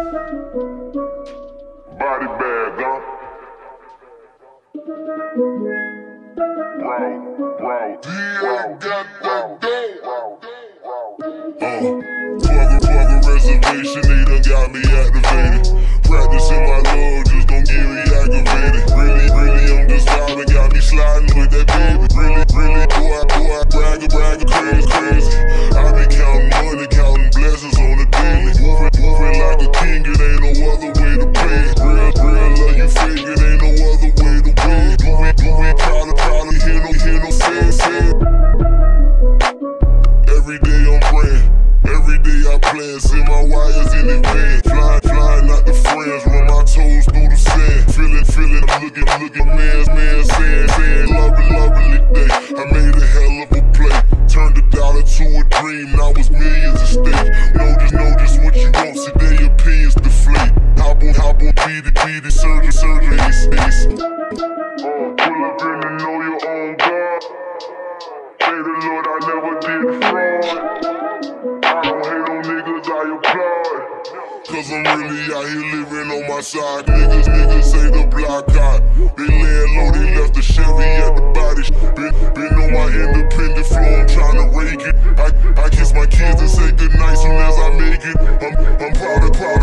Body bag, huh? Fuck a reservation, they done got me activated. Practicing my love, just gon' get me aggravated. Really, I'm just vibing, got me sliding with that baby. Really, boy, bragger, crazy. I be counting money, counting blessings on the daily. Moving like a king, it ain't no other way to play it. Real love, you fake, it ain't no other way to win. Do we probably hear no say. Every day I'm praying, every day I plan. See my wires in the van, flying out the friends, run my toes through the sand. Feeling, looking, man saying, lovely day. I made a hell of a play, turned a dollar to a dream. Now it's millions at stake. Know just what you want, see their opinions deflate. Hop on, beat it, surgery, ace. Pull up in and know your own God. Say the Lord, I never did fraud. I don't hate on niggas, I applaud. Cause I'm really out here living on my side. Niggas say the block hot. They laying low, they left the Chevy at the body. Been on my independent flow, I'm tryna rake it. I kiss my kids and say goodnight soon as I make it. I'm proud of